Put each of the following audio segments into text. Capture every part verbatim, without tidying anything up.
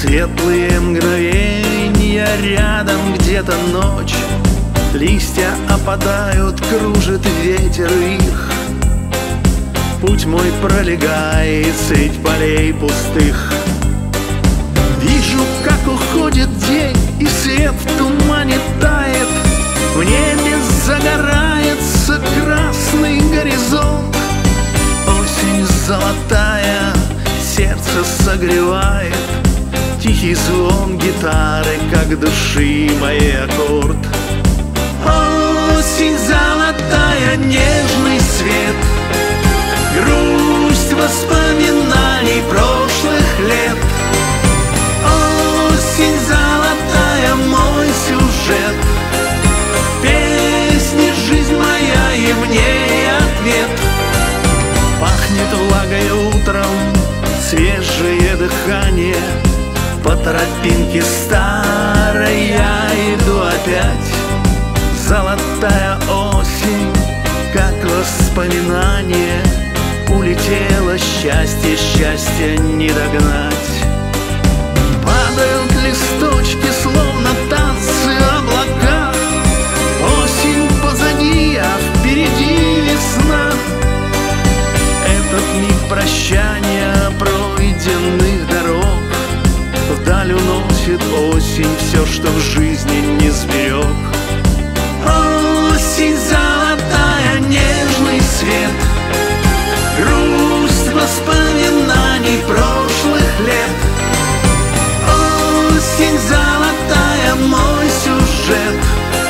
Светлые мгновенья, рядом где-то ночь. Листья опадают, кружит ветер их. Путь мой пролегает средь полей пустых. Вижу, как уходит день, и свет в тумане тает. В небе загорается красный горизонт. Осень золотая сердце согревает. Тихий звон гитары, как души моей аккорд. Осень золотая, нежный свет, грусть воспоминаний прошлых лет. Осень золотая, мой сюжет, песни жизнь моя и в ней ответ. Пахнет влагой утром свежее дыхание. По тропинке старой я иду опять. Золотая осень, как воспоминание. Улетело счастье, счастье не догнать. Падают листочки, словно танцы облака. Осень позади, а впереди весна. Этот миг прощания пройденных дорог. Вдаль уносит осень все, что в жизни не сберег. Осень золотая, нежный свет, грусть воспоминаний прошлых лет. Осень золотая, мой сюжет,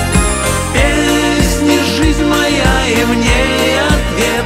песни жизнь моя и в ней ответ.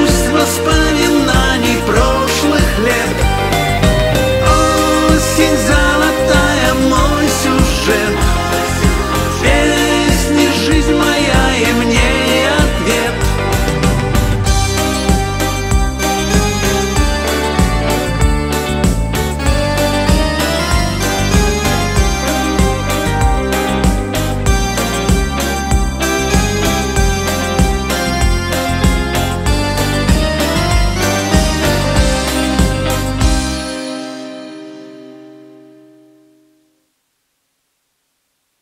Воспоминаний прошлых лет. Осень